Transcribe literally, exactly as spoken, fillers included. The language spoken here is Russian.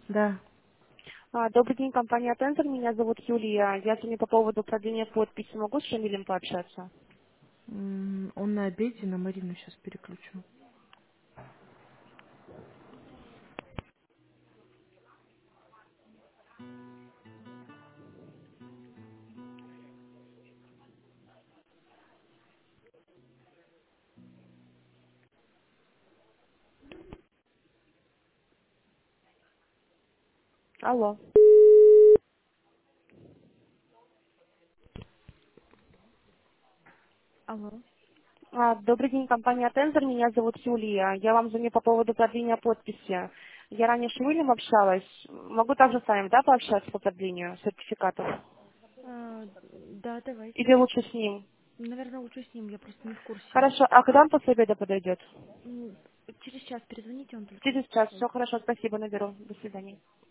Да. А, Добрый день, компания Тензор. Меня зовут Юлия. Я звоню по поводу продления подписи. Могу с Шамилем пообщаться? М, Он на обеде, на Марину сейчас переключу. Алло. Алло. А, Добрый день, компания Тензор. Меня зовут Юлия. Я вам звоню по поводу продления подписи. Я ранее с Шамилем общалась. Могу также с вами, да, пообщаться по продлению сертификатов? А, да, Или давайте. лучше с ним? Наверное, лучше с ним, я просто не в курсе. Хорошо. А когда он после обеда подойдет? М, Через час перезвоните, он только Через час. пришел. Все хорошо. Спасибо. Наберу. До свидания.